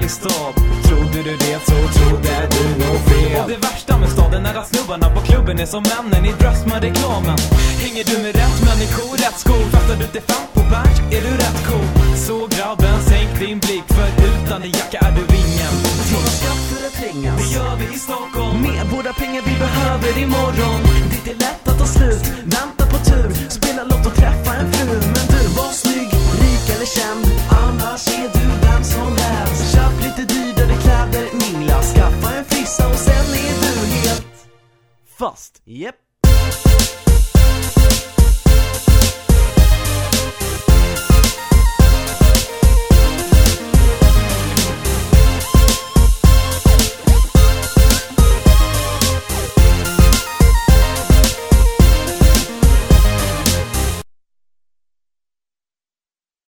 min stad. Trodde du det så trodde du nog fel. Och det värsta med staden är att snubbarna på klubben är som männen i Dressman-reklamen. Hänger du med rätt människor, rätt skor, fattar du inte fan på Berns, är du rätt cool. Så grabben, sänk din blick, för utan din jacka är du ingen. Våra skatt för att trängas, Det gör vi i Stockholm. med våra pengar vi behöver imorgon. Det är lätt att ta slut, vänta på tur, spela lott och träffa en fru. Men du, var snygg, rik eller känd, annars är du vem som helst. Köp lite dyrare kläder, mingla, skaffa en frissa och sen är du helt fast. Yep.